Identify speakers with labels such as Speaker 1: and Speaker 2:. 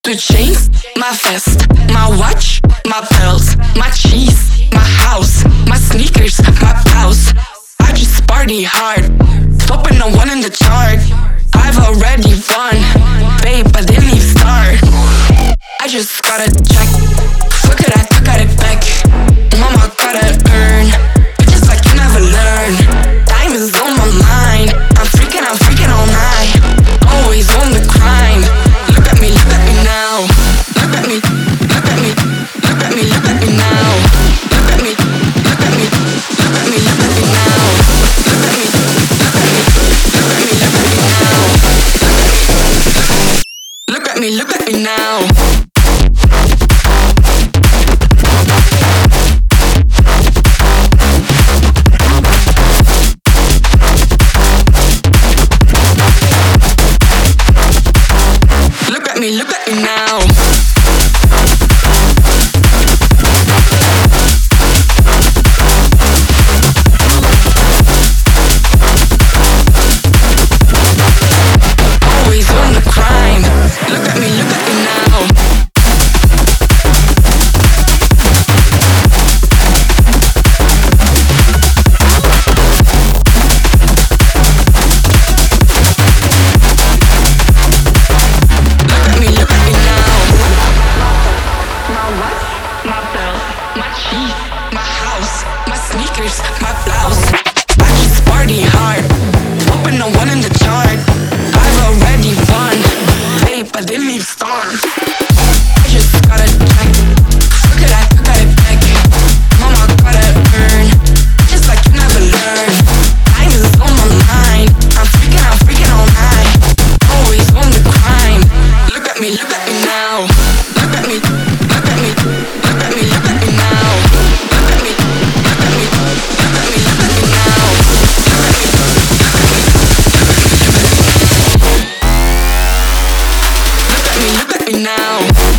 Speaker 1: The chains, my vest, my watch, my belt, my cheese, my house, my sneakers, my blouse. I just party hard, topping the one in the chart. I've already won, babe, I didn't even start. I just gotta check, look at that, I got it back. Mama gotta earn, just like you never learn. Diamonds on my mind, I'm freaking all night. Always on the grind. Look at me now. Look at me, look at me, look at me, look at me now. Look at me, look at me, look at me, look at me now. Look at me, look at me, look at me, look at me now. Look at me, look at me now. Look at me now. Always on the grind. Look at me now. My blouse, I just party hard, hoping no one in the chart. I've already won, babe, I didn't even start. I just gotta check, look at that, I got it back. Mama gotta earn, just like you never learn. Diamonds on my mind, I'm freaking all night. Always on the grind. Look at me now. Look at me, look at me, look at me, look at me now. Look at me, look at me, look at me, look at me now. Look at me now.